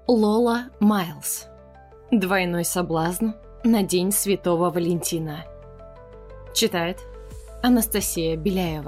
Лола Майлз. Двойной соблазн на День Святого Валентина. Читает Анастасия Беляева.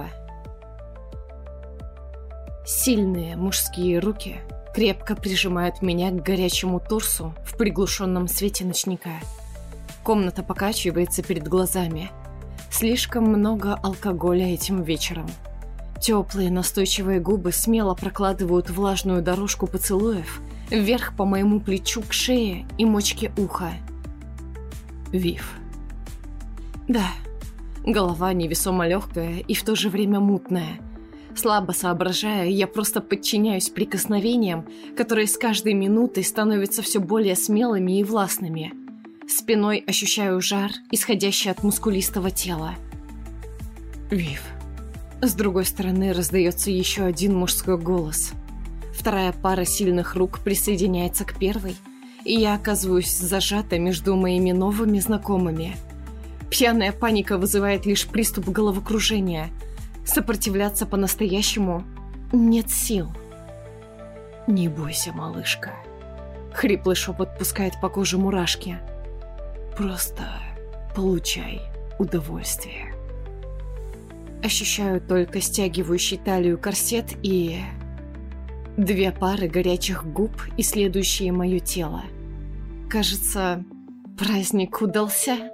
Сильные мужские руки крепко прижимают меня к горячему торсу в приглушенном свете ночника. Комната покачивается перед глазами. Слишком много алкоголя этим вечером. Теплые настойчивые губы смело прокладывают влажную дорожку поцелуев вверх по моему плечу к шее и мочке уха. Вив. Да, голова невесомо легкая и в то же время мутная. Слабо соображая, я просто подчиняюсь прикосновениям, которые с каждой минутой становятся все более смелыми и властными. Спиной ощущаю жар, исходящий от мускулистого тела. Вив. С другой стороны раздается еще один мужской голос. Вторая пара сильных рук присоединяется к первой, и я оказываюсь зажата между моими новыми знакомыми. Пьяная паника вызывает лишь приступ головокружения. Сопротивляться по-настоящему нет сил. «Не бойся, малышка». Хриплый шепот пускает по коже мурашки. «Просто получай удовольствие». Ощущаю только стягивающий талию корсет и... две пары горячих губ, исследующие мое тело. Кажется, праздник удался.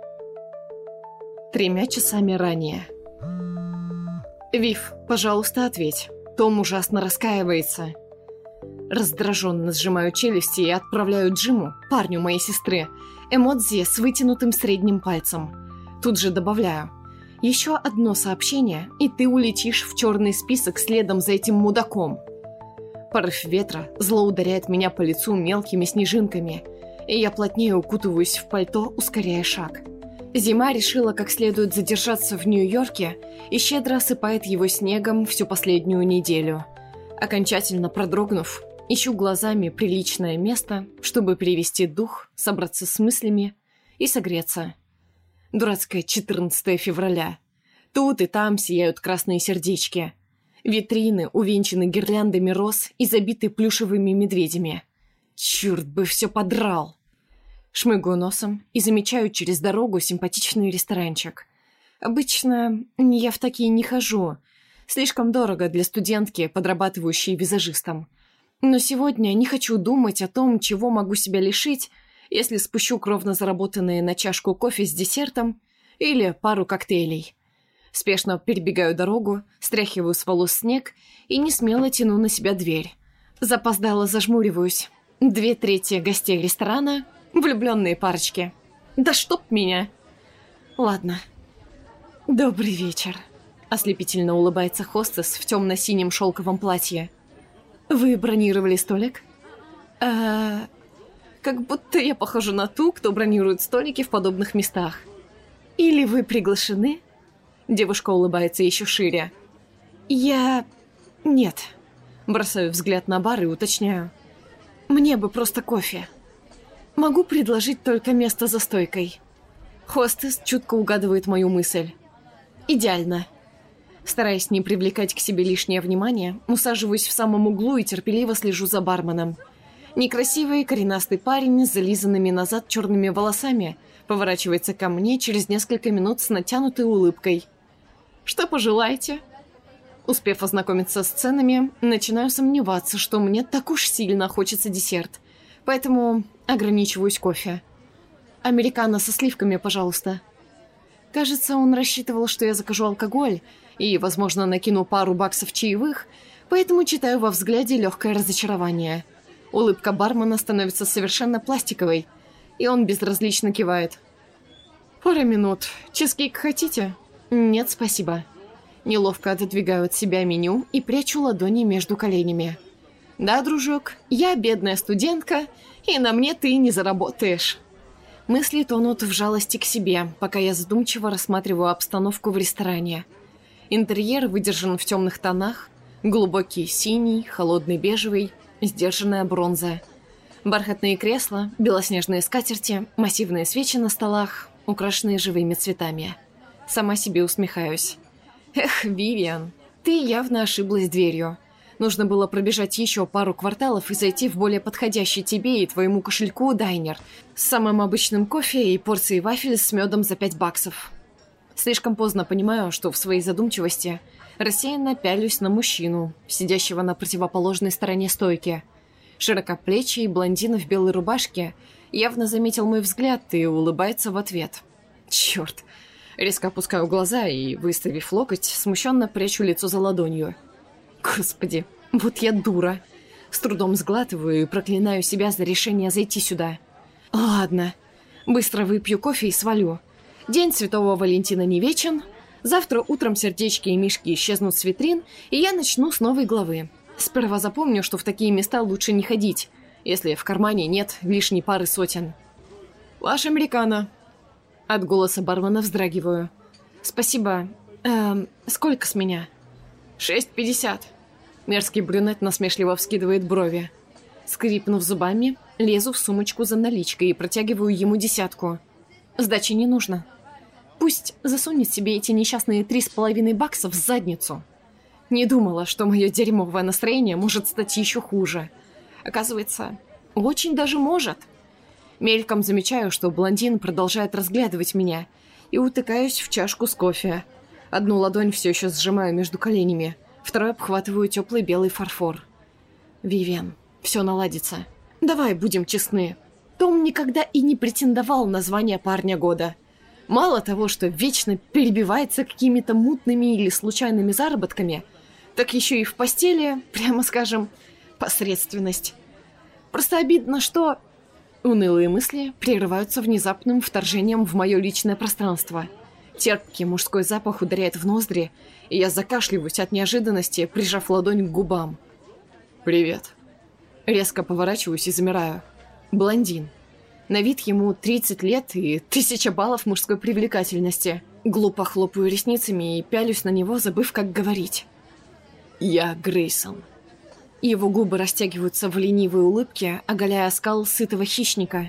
3 часами ранее. «Вив, пожалуйста, ответь. Том ужасно раскаивается». Раздраженно сжимаю челюсти и отправляю Джиму, парню моей сестры, эмодзи с вытянутым средним пальцем. Тут же добавляю: еще одно сообщение, и ты улетишь в черный список следом за этим мудаком. Порыв ветра зло ударяет меня по лицу мелкими снежинками, и я плотнее укутываюсь в пальто, ускоряя шаг. Зима решила как следует задержаться в Нью-Йорке и щедро осыпает его снегом всю последнюю неделю. Окончательно продрогнув, ищу глазами приличное место, чтобы перевести дух, собраться с мыслями и согреться. Дурацкое 14 февраля. Тут и там сияют красные сердечки. Витрины увенчаны гирляндами роз и забиты плюшевыми медведями. Черт бы все подрал! Шмыгаю носом и замечаю через дорогу симпатичный ресторанчик. Обычно я в такие не хожу. Слишком дорого для студентки, подрабатывающей визажистом. Но сегодня не хочу думать о том, чего могу себя лишить, если спущу кровно заработанные на чашку кофе с десертом или пару коктейлей. Спешно перебегаю дорогу, стряхиваю с волос снег и несмело тяну на себя дверь. Запоздало зажмуриваюсь. 2/3 гостей ресторана — влюбленные парочки. Да чтоб меня! Ладно. Добрый вечер. Ослепительно улыбается хостес в темно-синем шелковом платье. Вы бронировали столик? Как будто я похожа на ту, кто бронирует столики в подобных местах. Или вы приглашены? Девушка улыбается еще шире. Нет. Бросаю взгляд на бар и уточняю. Мне бы просто кофе. Могу предложить только место за стойкой. Хостес чутко угадывает мою мысль. Идеально. Стараясь не привлекать к себе лишнее внимание, усаживаюсь в самом углу и терпеливо слежу за барменом. Некрасивый коренастый парень с зализанными назад черными волосами поворачивается ко мне через несколько минут с натянутой улыбкой. «Что пожелаете?» Успев ознакомиться с ценами, начинаю сомневаться, что мне так уж сильно хочется десерт, поэтому ограничиваюсь кофе. «Американо со сливками, пожалуйста». Кажется, он рассчитывал, что я закажу алкоголь и, возможно, накину пару баксов чаевых, поэтому читаю во взгляде легкое разочарование. Улыбка бармена становится совершенно пластиковой, и он безразлично кивает. «Пара минут. Чизкейк хотите?» «Нет, спасибо». Неловко отодвигаю от себя меню и прячу ладони между коленями. «Да, дружок, я бедная студентка, и на мне ты не заработаешь». Мысли тонут в жалости к себе, пока я задумчиво рассматриваю обстановку в ресторане. Интерьер выдержан в темных тонах, глубокий синий, холодный бежевый, сдержанная бронза. Бархатные кресла, белоснежные скатерти, массивные свечи на столах, украшенные живыми цветами. Сама себе усмехаюсь. Эх, Вивиан, ты явно ошиблась дверью. Нужно было пробежать еще пару кварталов и зайти в более подходящий тебе и твоему кошельку дайнер с самым обычным кофе и порцией вафель с медом за $5. Слишком поздно понимаю, что в своей задумчивости рассеянно пялюсь на мужчину, сидящего на противоположной стороне стойки. Широкоплечий блондин в белой рубашке явно заметил мой взгляд и улыбается в ответ. Черт! Резко опускаю глаза и, выставив локоть, смущенно прячу лицо за ладонью. Господи, вот я дура. С трудом сглатываю и проклинаю себя за решение зайти сюда. Ладно, быстро выпью кофе и свалю. День Святого Валентина не вечен. Завтра утром сердечки и мишки исчезнут с витрин, и я начну с новой главы. Сперва запомню, что в такие места лучше не ходить, если в кармане нет лишней пары сотен. «Ваш американо». От голоса бармена вздрагиваю. «Спасибо. Сколько с меня?» $6.50. Мерзкий брюнет насмешливо вскидывает брови. Скрипнув зубами, лезу в сумочку за наличкой и протягиваю ему 10. Сдачи не нужно. Пусть засунет себе эти несчастные $3.50 в задницу. Не думала, что мое дерьмовое настроение может стать еще хуже. Оказывается, очень даже может. Мельком замечаю, что блондин продолжает разглядывать меня, и утыкаюсь в чашку с кофе. Одну ладонь все еще сжимаю между коленями, второй обхватываю теплый белый фарфор. «Вивиан, все наладится. Давай будем честны. Том никогда и не претендовал на звание парня года. Мало того, что вечно перебивается какими-то мутными или случайными заработками, так еще и в постели, прямо скажем, посредственность. Просто обидно, что...» Унылые мысли прерываются внезапным вторжением в мое личное пространство. Терпкий мужской запах ударяет в ноздри, и я закашливаюсь от неожиданности, прижав ладонь к губам. «Привет». Резко поворачиваюсь и замираю. Блондин. На вид ему 30 лет и 1000 баллов мужской привлекательности. Глупо хлопаю ресницами и пялюсь на него, забыв, как говорить. «Я Грейсон». Его губы растягиваются в ленивой улыбке, оголяя оскал сытого хищника.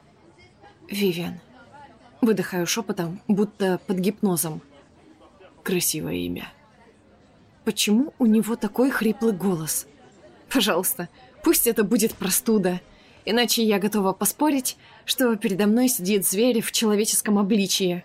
«Вивиан». Выдыхаю шепотом, будто под гипнозом. Красивое имя. Почему у него такой хриплый голос? Пожалуйста, пусть это будет простуда. Иначе я готова поспорить, что передо мной сидит зверь в человеческом обличии.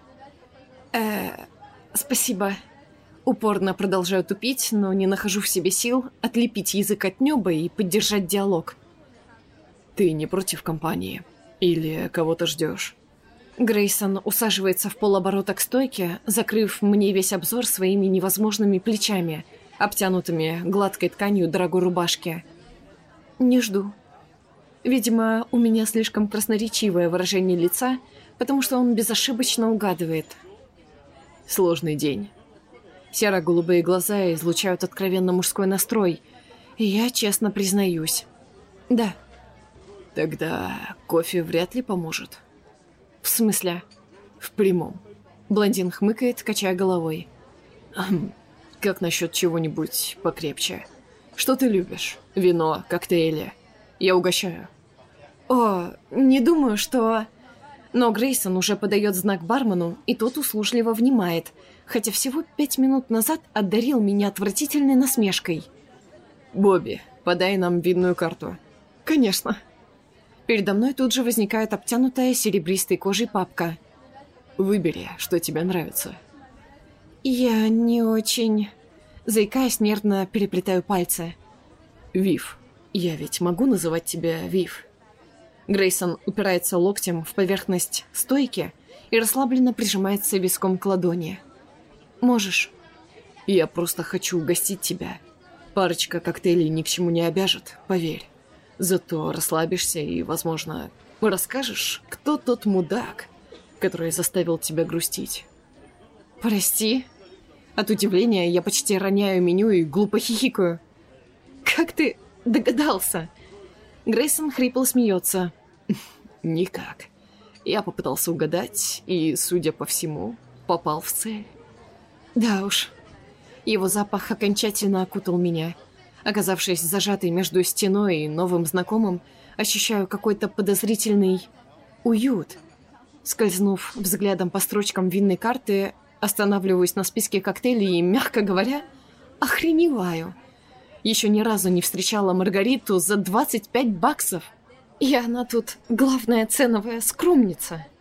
Спасибо. Упорно продолжаю тупить, но не нахожу в себе сил отлепить язык от неба и поддержать диалог. «Ты не против компании? Или кого-то ждешь?» Грейсон усаживается в полоборота к стойке, закрыв мне весь обзор своими невозможными плечами, обтянутыми гладкой тканью дорогой рубашки. «Не жду». Видимо, у меня слишком красноречивое выражение лица, потому что он безошибочно угадывает. «Сложный день». Серо-голубые глаза излучают откровенно мужской настрой, и я честно признаюсь. «Да». «Тогда кофе вряд ли поможет». «В смысле?» «В прямом». Блондин хмыкает, качая головой. «Как насчет чего-нибудь покрепче? Что ты любишь? Вино, коктейли? Я угощаю». «О, не думаю, что...» Но Грейсон уже подает знак бармену, и тот услужливо внимает, хотя всего 5 минут назад одарил меня отвратительной насмешкой. «Бобби, подай нам винную карту». «Конечно». Передо мной тут же возникает обтянутая серебристой кожей папка. «Выбери, что тебе нравится». «Я не очень...» Заикаясь, нервно переплетаю пальцы. «Вив. Я ведь могу называть тебя Вив?» Грейсон упирается локтем в поверхность стойки и расслабленно прижимается виском к ладони. «Можешь». «Я просто хочу угостить тебя. Парочка коктейлей ни к чему не обяжет, поверь. Зато расслабишься и, возможно, расскажешь, кто тот мудак, который заставил тебя грустить». «Прости». От удивления я почти роняю меню и глупо хихикаю. «Как ты догадался?» Грейсон хрипло смеется. «Никак. Я попытался угадать и, судя по всему, попал в цель». Да уж. Его запах окончательно окутал меня. Оказавшись зажатой между стеной и новым знакомым, ощущаю какой-то подозрительный уют. Скользнув взглядом по строчкам винной карты, останавливаюсь на списке коктейлей и, мягко говоря, охреневаю. Еще ни разу не встречала Маргариту за 25 баксов. И она тут главная ценовая скромница.